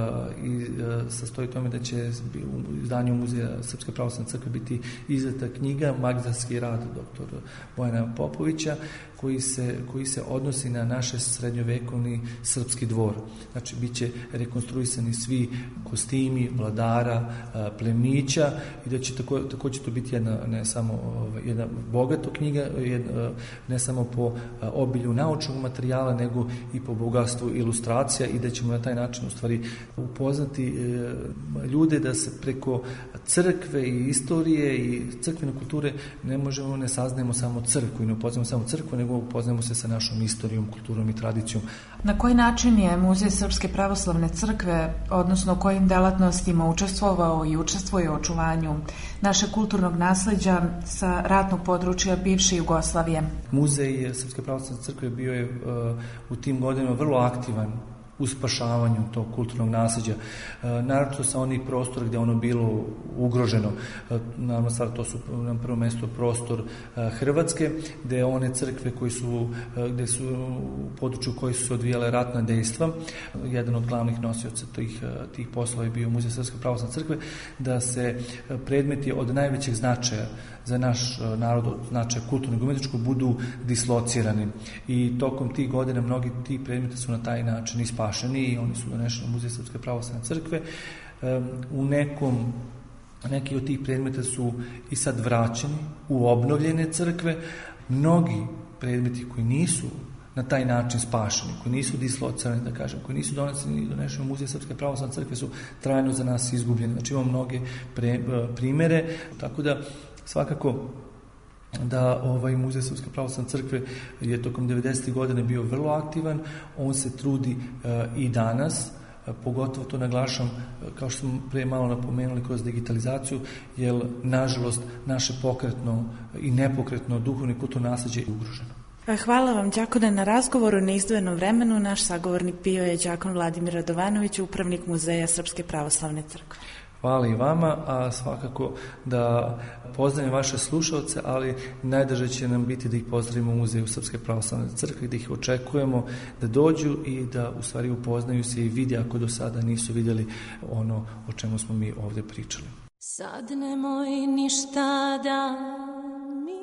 i sastoji tome da će u izdanju Muzeja Srpske pravoslavne crkve biti izdata knjiga Magdarski rad doktora Bojana Popovića, koji se, koji se odnosi na naše srednjovekovni srpski dvor. Znači, bit će rekonstruisani svi kostimi vladara, plemića i da će tako, tako će to biti jedna, ne samo jedna bogata knjiga, jedna, ne samo po obilju naučnog materijala, nego i po bogatstvu ilustracija i da ćemo na taj način u stvari upoznati ljude da se preko crkve i istorije i crkvene kulture ne možemo, ne saznajemo samo crkvu i ne upoznajemo samo crkvu, nego upoznajemo se sa našom istorijom, kulturom i tradicijom. Na koji način je Muzej Srpske pravoslavne crkve, odnosno kojim delatnostima učestvovao i učestvuje u očuvanju našeg kulturnog nasleđa sa ratnog područja bivše Jugoslavije? Muzej Srpske pravoslavne crkve bio je uh, u tim godinama vrlo aktivan u spašavanju tog kulturnog nasleđa. E, naravno sa onih prostora gdje ono bilo ugroženo. E, naravno stvar, to su na prvom mjestu prostor e, Hrvatske, gdje one crkve koji su, e, gdje su u području koji su se odvijale ratna dejstva. Jedan od glavnih nosioca tih, tih poslova je bio Muzej Srpske pravoslavne crkve, da se predmeti od najvećeg značaja za naš narod, od značaja kulturnog i umetničkog, budu dislocirani. I tokom tih godina mnogi ti predmeti su na taj način ispašeni i oni su donešeni u Muzej Srpske pravoslavne crkve. U nekom, neki od tih predmeta su i sad vraćeni u obnovljene crkve. Mnogi predmeti koji nisu na taj način spašeni, koji nisu dislocirani, da kažem, koji nisu doneseni i donešeni u Muzej Srpske pravoslavne crkve, su trajno za nas izgubljeni. Znači imamo mnoge pre, primere, tako da svakako da ovaj Muzej Srpske pravoslavne crkve je tokom devedesetih godina bio vrlo aktivan, on se trudi uh, i danas, uh, pogotovo to naglašam, uh, kao što smo pre malo napomenuli, kroz digitalizaciju, jer nažalost naše pokretno i nepokretno duhovno i kulturno nasleđe je ugroženo. Hvala vam, đakone, na razgovoru na izdvojenom vremenu. Naš sagovornik bio je đakon Vladimir Radovanović, upravnik Muzeja Srpske pravoslavne crkve. Hvala i vama, a svakako da pozdravim vaše slušalce, ali najdrže će nam biti da ih pozdravimo u Muzeju Srpske pravoslavne crkve, da ih očekujemo da dođu i da u stvari upoznaju se i vidi, ako do sada nisu vidjeli ono o čemu smo mi ovdje pričali. Sad nemoj ništa da mi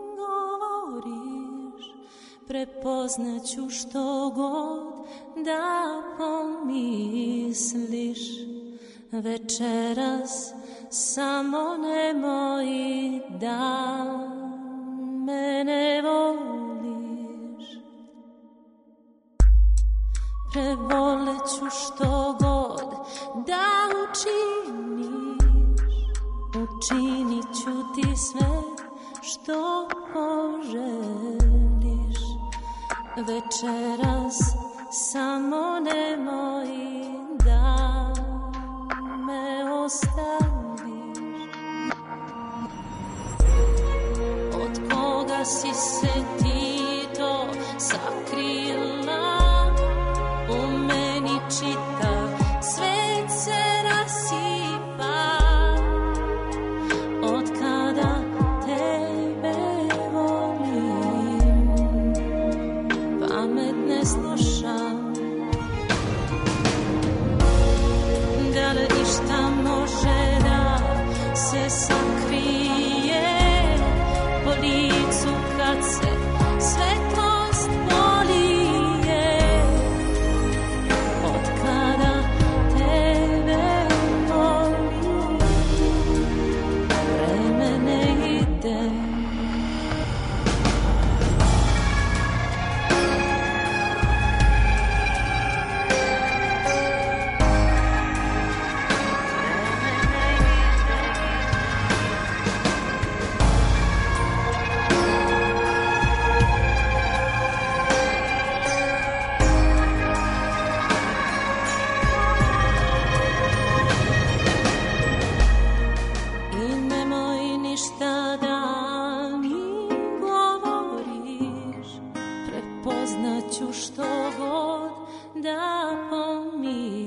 govoriš, prepoznaću što god da pomisliš. Večeras samo nemoj da mene voliš. Prevoleću što god da učiniš, učinit ću ti sve što poželiš. Večeras samo nemoj da me ostaviš. Od koga si se ti to sakrila? U meni čitav svet se rasipa. Od kada tebe volim, pamet ne slušam. Da li išta može da se sakrije po licu kad se svetlost polije? Od kada tebe volim, vreme ne ide.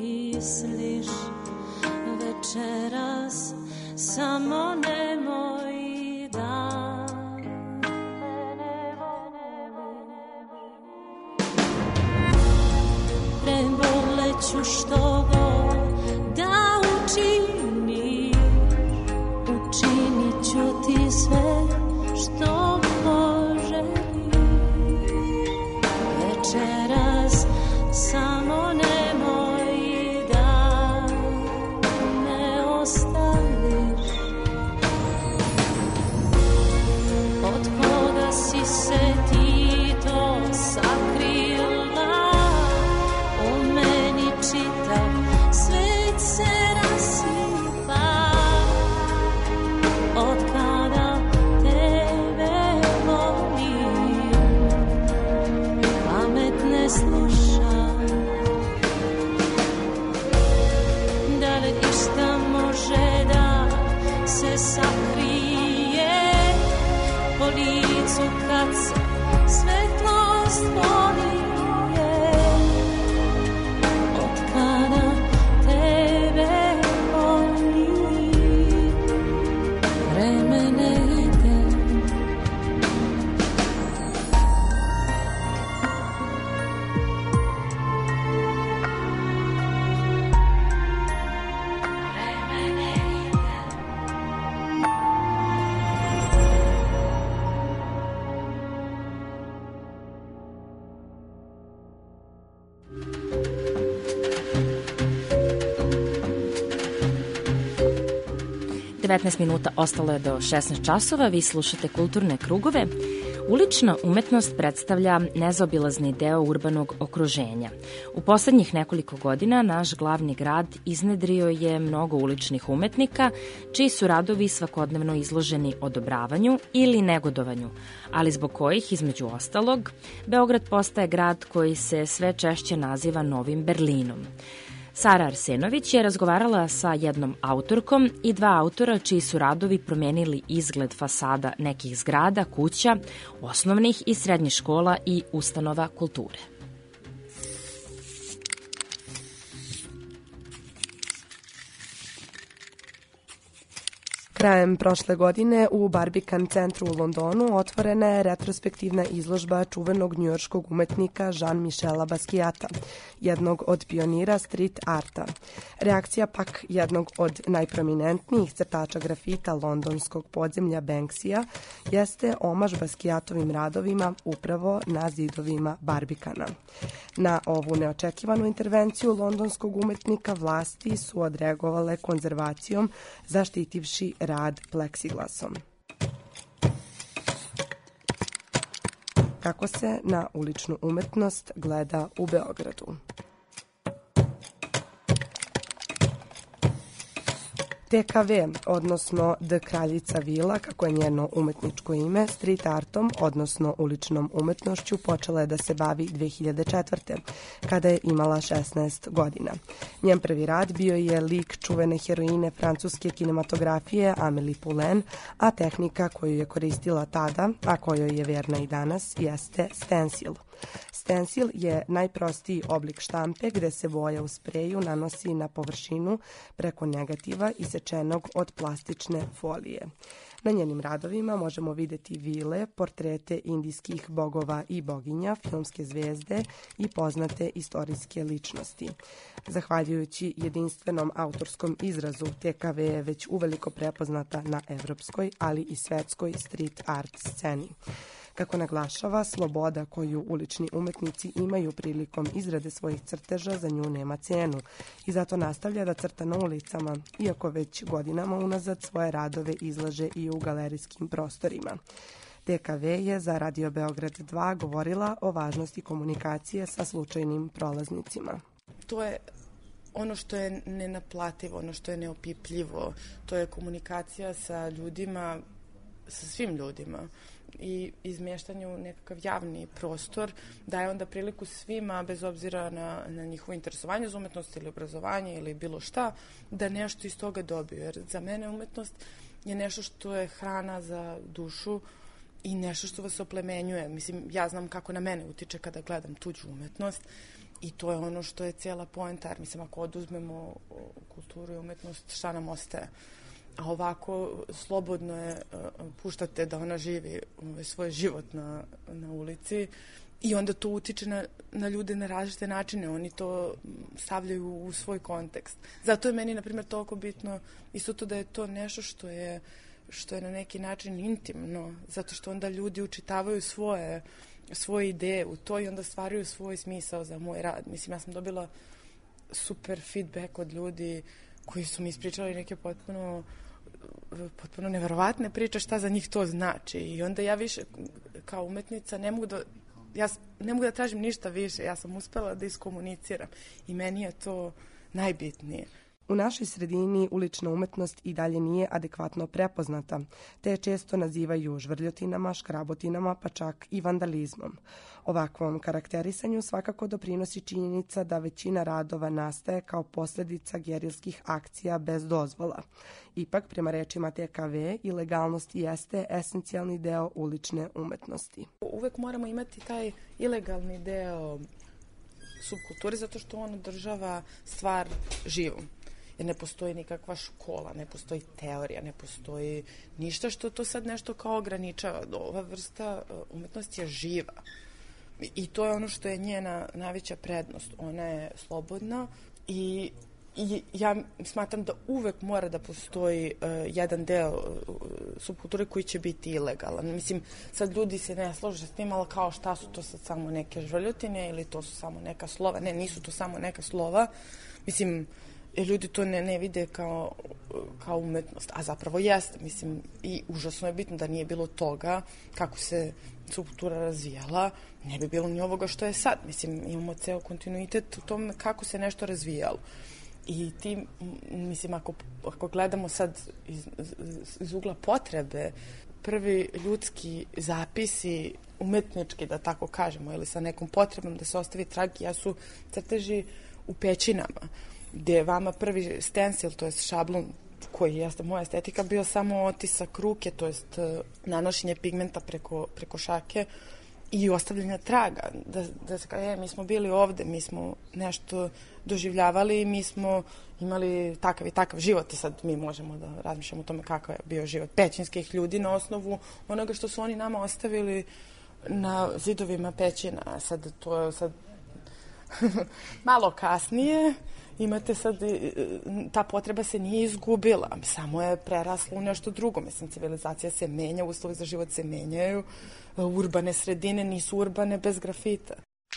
Večeras samo nemoj ću što god da učini, učinit ću ti sve što poželi. Večeras samo nemoj da me ostaviš. Od koga si se ti to sakrila, u meni čitav svet se rasipa. Od kada tebe volim, pamet ne slušam. Da li išta može da se sakrije po licu kad se svetlost polije? Od kada tebe volim, vreme ne ide. Vreme ne ide. devetnaest minuta ostalo je do šesnaest časova, vi slušate Kulturne krugove. Ulična umetnost predstavlja nezaobilazni deo urbanog okruženja. U poslednjih nekoliko godina naš glavni grad iznedrio je mnogo uličnih umetnika, čiji su radovi svakodnevno izloženi odobravanju ili negodovanju, ali zbog kojih, između ostalog, Beograd postaje grad koji se sve češće naziva Novim Berlinom. Sara Arsenović je razgovarala sa jednom autorkom i dva autora čiji su radovi promenili izgled fasada nekih zgrada, kuća, osnovnih i srednjih škola i ustanova kulture. Krajem prošle godine u Barbican centru u Londonu otvorena je retrospektivna izložba čuvenog njujorškog umetnika Jean-Michela Basquiata, jednog od pionira street arta. Reakcija pak jednog od najprominentnijih crtača grafita londonskog podzemlja Banksija jeste omaž Basquiatovim radovima upravo na zidovima Barbicana. Na ovu neočekivanu intervenciju londonskog umetnika vlasti su odreagovale konzervacijom, zaštitivši rad pleksiglasom. Kako se na uličnu umetnost gleda u Beogradu? T K V, odnosno D Kraljica Vila, kako je njeno umetničko ime, street artom, odnosno uličnom umetnošću, počela je da se bavi dve hiljade četvrte. kada je imala šesnaest godina. Njen prvi rad bio je lik čuvene heroine francuske kinematografije Amélie Poulain, a tehnika koju je koristila tada, a kojoj je verna i danas, jeste stencil. Stencil je najprostiji oblik štampe gde se boja u spreju nanosi na površinu preko negativa isečenog od plastične folije. Na njenim radovima možemo videti vile, portrete indijskih bogova i boginja, filmske zvezde i poznate istorijske ličnosti. Zahvaljujući jedinstvenom autorskom izrazu, T K V je već uveliko prepoznata na evropskoj, ali i svetskoj street art sceni. Kako naglašava, sloboda koju ulični umetnici imaju prilikom izrade svojih crteža za nju nema cenu i zato nastavlja da crta na ulicama, iako već godinama unazad svoje radove izlaže i u galerijskim prostorima. T K V je za Radio Beograd dva govorila o važnosti komunikacije sa slučajnim prolaznicima. To je ono što je nenaplativo, ono što je neopipljivo, to je komunikacija sa ljudima, sa svim ljudima i izmještanje u nekakav javni prostor daje onda priliku svima, bez obzira na, na njihovo interesovanje za umetnost ili obrazovanje ili bilo šta, da nešto iz toga dobiju. Jer za mene umetnost je nešto što je hrana za dušu i nešto što vas oplemenjuje. Mislim, ja znam kako na mene utiče kada gledam tuđu umetnost i to je ono što je cijela poenta. Mislim, ako oduzmemo kulturu i umetnost, šta nam ostaje? A ovako slobodno je, puštate da ona živi svoj život na, na ulici I onda to utiče na, na ljude na različite načine, oni to stavljaju u svoj kontekst. Zato je meni, na primjer, toliko bitno isto to da je to nešto što je, što je na neki način intimno, zato što onda ljudi učitavaju svoje, svoje ideje u to i onda stvaraju svoj smisao za moj rad. Mislim, ja sam dobila super feedback od ljudi koji su mi ispričali neke potpuno potpuno neverovatne priče šta za njih to znači. I onda ja više kao umetnica ne mogu da ja ne mogu da tražim ništa više, ja sam uspela da iskomuniciram i meni je to najbitnije. U našoj sredini ulična umetnost i dalje nije adekvatno prepoznata, te je često nazivaju žvrljotinama, škrabotinama, pa čak i vandalizmom. Ovakvom karakterisanju svakako doprinosi činjenica da većina radova nastaje kao posljedica gerilskih akcija bez dozvola. Ipak, prema rečima T K V, ilegalnost jeste esencijalni deo ulične umetnosti. Uvek moramo imati taj ilegalni deo subkulture zato što on održava stvar živom. Jer ne postoji nikakva škola, ne postoji teorija, ne postoji ništa što to sad nešto kao ograničava. Ova vrsta umetnosti je živa. I to je ono što je njena najveća prednost. Ona je slobodna i, i ja smatram da uvek mora da postoji uh, jedan deo uh, subkulture koji će biti ilegalan. Mislim, sad ljudi se ne slože s tim, ali kao šta su to sad samo neke žvrljotine ili to su samo neka slova. Ne, nisu to samo neka slova. Mislim, ljudi to ne, ne vide kao, kao umetnost, a zapravo jeste. Mislim, i užasno je bitno da nije bilo toga kako se subkultura razvijala, ne bi bilo ni ovoga što je sad. Mislim, imamo ceo kontinuitet u tome kako se nešto razvijalo. I ti, mislim, ako, ako gledamo sad iz, iz ugla potrebe, prvi ljudski zapisi, umetnički, da tako kažemo, ili sa nekom potrebom da se ostavi trag, jesu crteži u pećinama, gde je vama prvi stensil, to je šablon koji jeste moja estetika, bio samo otisak ruke, to jest nanošenje pigmenta preko, preko šake i ostavljanja traga. Da, da se kaže, e, mi smo bili ovde, mi smo nešto doživljavali, mi smo imali takav i takav život i sad mi možemo da razmišljamo o tome kakav je bio život pećinskih ljudi na osnovu onoga što su oni nama ostavili na zidovima pećina. Sad to je sad malo kasnije. Imate sad, ta potreba se nije izgubila, samo je prerasla u nešto drugo. Mislim, civilizacija se menja, uslovi za život se menjaju, urbane sredine nisu urbane bez grafita.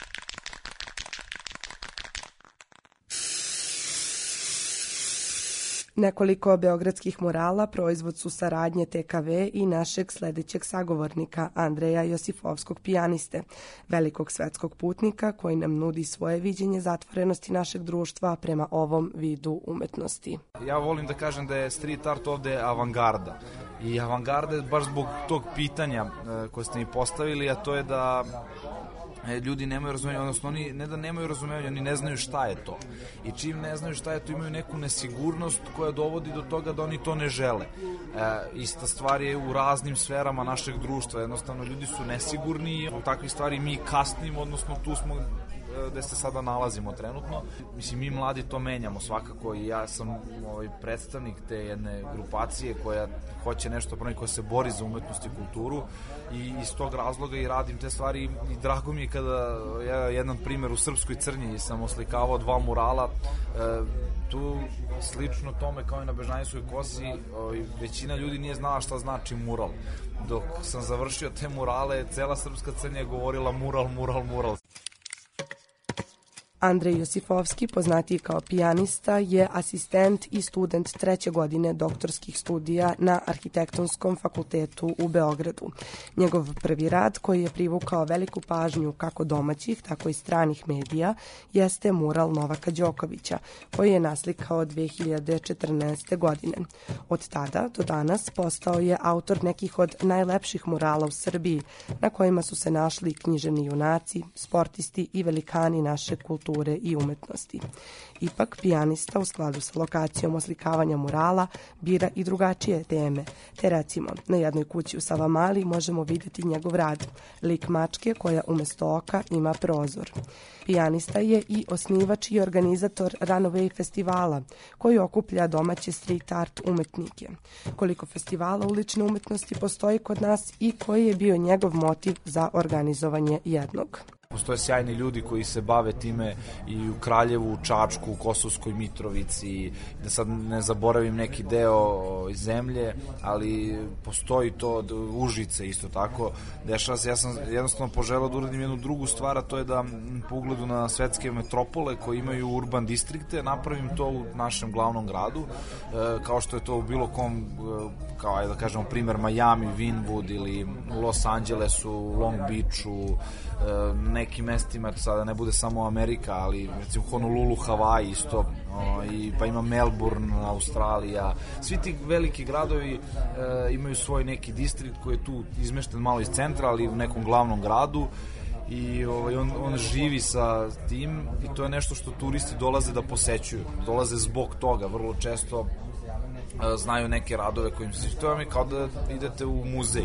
Nekoliko beogradskih murala proizvod su saradnje T K V i našeg sledećeg sagovornika Andreja Josifovskog, pijaniste, velikog svetskog putnika koji nam nudi svoje viđenje zatvorenosti našeg društva prema ovom vidu umetnosti. Ja volim da kažem da je street art ovde avangarda. I avangarda je baš zbog tog pitanja koje ste mi postavili, a to je da ljudi nemaju razumevanja, odnosno oni ne da nemaju razumevanja, oni ne znaju šta je to. I čim ne znaju šta je to, imaju neku nesigurnost koja dovodi do toga da oni to ne žele. E, ista stvar je u raznim sferama našeg društva. Jednostavno, ljudi su nesigurni i u takvih stvari mi kasnimo, odnosno tu smo gde se sada nalazimo trenutno. Mislim, mi mladi to menjamo svakako i ja sam ovaj, predstavnik te jedne grupacije koja hoće nešto promeniti, koja se bori za umetnost i kulturu i iz tog razloga i radim te stvari i drago mi je kada ja jedan primer u Srpskoj Crnji sam oslikavao dva murala, e, tu slično tome kao i na Bežanijskoj kosi, ovaj, većina ljudi nije znala šta znači mural. Dok sam završio te murale, cela Srpska Crnja je govorila mural, mural, mural. Andrej Josifovski, poznatiji kao pijanista, je asistent i student treće godine doktorskih studija na Arhitektonskom fakultetu u Beogradu. Njegov prvi rad, koji je privukao veliku pažnju kako domaćih, tako i stranih medija, jeste mural Novaka Đokovića, koji je naslikao dve hiljade četrnaeste. godine. Od tada do danas postao je autor nekih od najlepših murala u Srbiji, na kojima su se našli književni junaci, sportisti i velikani naše kulture kulture i umetnosti. Ipak, pijanista u skladu sa lokacijom oslikavanja murala bira i drugačije teme, te recimo na jednoj kući u Savamali možemo vidjeti njegov rad, lik mačke koja umesto oka ima prozor. Pijanista je i osnivač i organizator Runaway festivala, koji okuplja domaće street art umetnike. Koliko festivala ulične umetnosti postoji kod nas i koji je bio njegov motiv za organizovanje jednog? Postoje sjajni ljudi koji se bave time i u Kraljevu, u Čačku, u Kosovskoj Mitrovici, da sad ne zaboravim neki deo zemlje, ali postoji to, Užice isto tako, dešava se. Ja sam jednostavno poželao da uradim jednu drugu stvar, a to je da po ugledu na svetske metropole koji imaju urban distrikte, napravim to u našem glavnom gradu, kao što je to u bilo kom, kao ajde da kažemo primer Miami, Wynwood ili Los Angelesu, Long Beachu, nekim mestima, sada ne bude samo Amerika, ali recimo Honolulu, Havaji isto, o, i, pa ima Melbourne, Australija. Svi ti veliki gradovi e, imaju svoj neki distrikt koji je tu izmešten malo iz centra, ali u nekom glavnom gradu i ovaj, on, on živi sa tim i to je nešto što turisti dolaze da posećuju. Dolaze zbog toga, vrlo često e, znaju neke radove kojim se... To vam je kao da idete u muzej.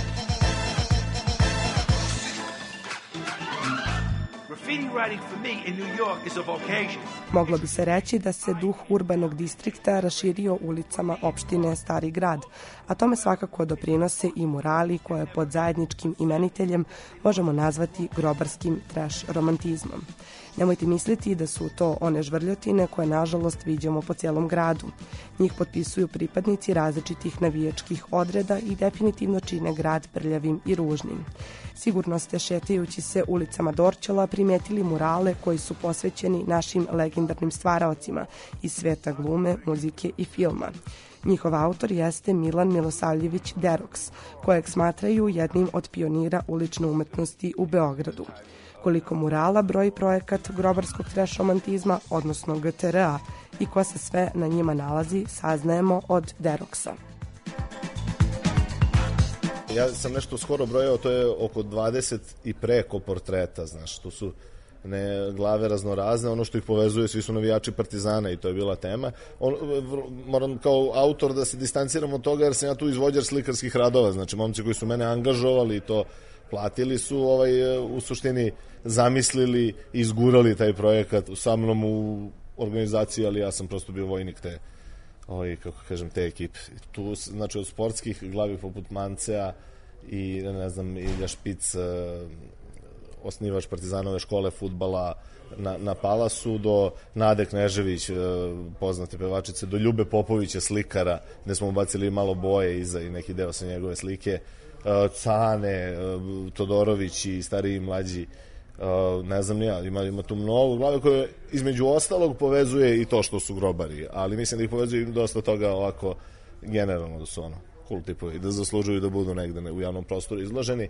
Moglo bi se reći da se duh urbanog distrikta raširio ulicama opštine Stari grad, a tome svakako doprinose i murali koje pod zajedničkim imeniteljem možemo nazvati grobarskim trash romantizmom. Nemojte misliti da su to one žvrljotine koje nažalost viđamo po cijelom gradu. Njih potpisuju pripadnici različitih navijačkih odreda i definitivno čine grad prljavim i ružnim. Sigurno ste šetajući se ulicama Dorćola primetili murale koji su posvećeni našim legendarnim stvaraocima iz sveta glume, muzike i filma. Njihov autor jeste Milan Milosavljević Deroks, kojeg smatraju jednim od pionira ulične umetnosti u Beogradu. Koliko murala broji projekat grobarskog trash romantizma, odnosno G T R A, i ko se sve na njima nalazi, saznajemo od Deroksa. Ja sam nešto skoro brojao, to je oko dvadeset i preko portreta, znaš, to su ne glave raznorazne, ono što ih povezuje, svi su navijači Partizana i to je bila tema. On, moram kao autor da se distanciram od toga jer sam ja tu izvođač slikarskih radova, znači momci koji su mene angažovali i to platili su ovaj, u suštini zamislili i izgurali taj projekat sa mnom u organizaciji, ali ja sam prosto bio vojnik te, ovaj, kako kažem, te ekipe. Tu, znači, od sportskih glavi poput Mancea i, ne znam, Ilja Špic, osnivač Partizanove škole fudbala na, na Palasu, do Nade Knežević, poznate pevačice, do Ljube Popovića, slikara, gde smo ubacili malo boje iza i neki deo sa njegove slike, Cane, Todorović i stariji i mlađi, ne znam ni ja, ima, ima tu mnogo glave koje između ostalog povezuje i to što su grobari, ali mislim da ih povezuje i dosta toga ovako generalno da su ono cool tipovi, da zaslužuju da budu negde u javnom prostoru izloženi.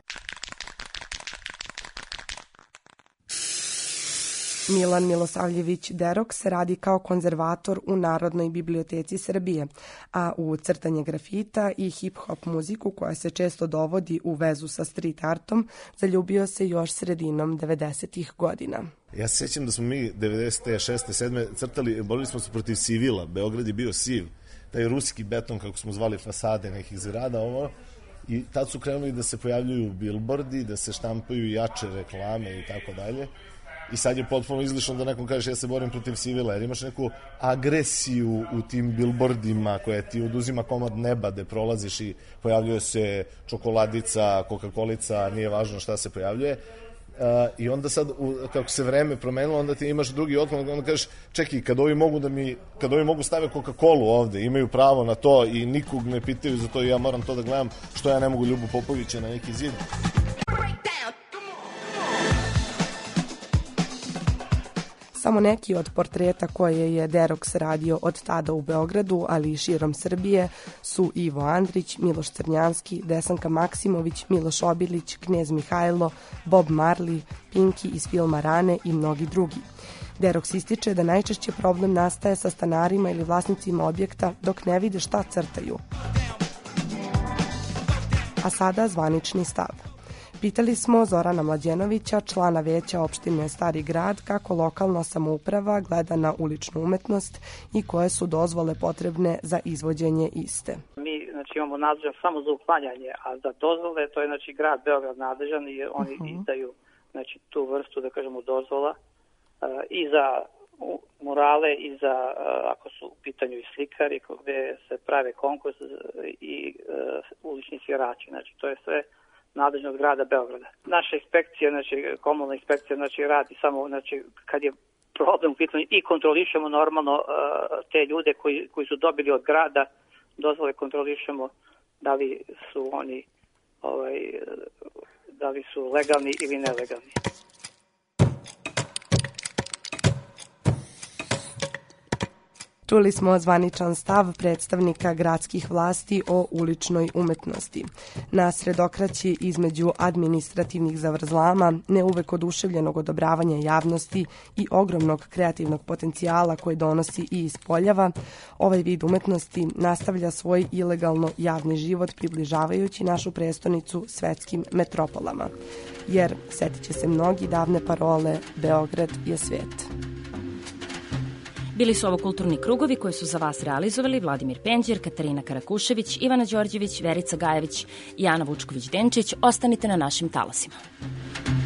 Milan Milosavljević Deroks radi kao konzervator u Narodnoj biblioteci Srbije, a u crtanje grafita i hip-hop muziku koja se često dovodi u vezu sa street artom zaljubio se još sredinom devedesetih godina. Ja se sjećam da smo mi devedeset šeste sedme crtali, borili smo se protiv civila, Beograd je bio siv, taj ruski beton, kako smo zvali fasade nekih zgrada, ovo, i tad su krenuli da se pojavljuju billboardi, da se štampaju jače reklame i tako dalje. I sad je potpuno izlišno da nekom kažeš ja se borim protiv civila, jer imaš neku agresiju u tim billboardima koja ti oduzima komad neba gde prolaziš i pojavljuje se čokoladica, Coca-Colica, nije važno šta se pojavljuje. Uh, I onda sad, u, kako se vreme promenilo, onda ti imaš drugi otklon, onda kažeš, čekaj, kad ovi mogu da mi, kad ovi mogu stave Coca-Colu ovde, imaju pravo na to i nikog ne pitaju za to i ja moram to da gledam, što ja ne mogu Ljubu Popovića na neki zid. Samo neki od portreta koje je Deroks radio od tada u Beogradu, ali i širom Srbije, su Ivo Andrić, Miloš Crnjanski, Desanka Maksimović, Miloš Obilić, Knez Mihajlo, Bob Marley, Pinki iz filma Rane i mnogi drugi. Deroks ističe da najčešće problem nastaje sa stanarima ili vlasnicima objekta dok ne vide šta crtaju. A sada zvanični stav. Pitali smo Zorana Mlađenovića, člana veća opštine Stari grad, kako lokalna samouprava gleda na uličnu umetnost i koje su dozvole potrebne za izvođenje iste. Mi znači, imamo nadležan samo za uklanjanje, a za dozvole to je znači, grad Beograd nadležan i oni uh-huh. izdaju znači, tu vrstu, da kažemo, dozvola uh, i za murale i za, uh, ako su u pitanju i slikari, gde se prave konkurs i uh, ulični svirači. Znači, to je sve nadležno od grada Beograda. Naša inspekcija, znači komunalna inspekcija, znači radi samo znači kad je problem u pitanju i kontrolišemo normalno uh, te ljude koji, koji su dobili od grada dozvole, kontrolišemo da li su oni ovaj, da li su legalni ili nelegalni. Čuli smo zvaničan stav predstavnika gradskih vlasti o uličnoj umetnosti. Na sredokraći između administrativnih zavrzlama, ne uvek oduševljenog odobravanja javnosti i ogromnog kreativnog potencijala koji donosi i ispoljava, ovaj vid umetnosti nastavlja svoj ilegalno javni život približavajući našu prestonicu svetskim metropolama. Jer, setit će se mnogi davne parole, Beograd je svet. Bili su ovo kulturni krugovi koje su za vas realizovali Vladimir Penđer, Katarina Karakušević, Ivana Đorđević, Verica Gajević i Ana Vučković-Denčić. Ostanite na našim talasima.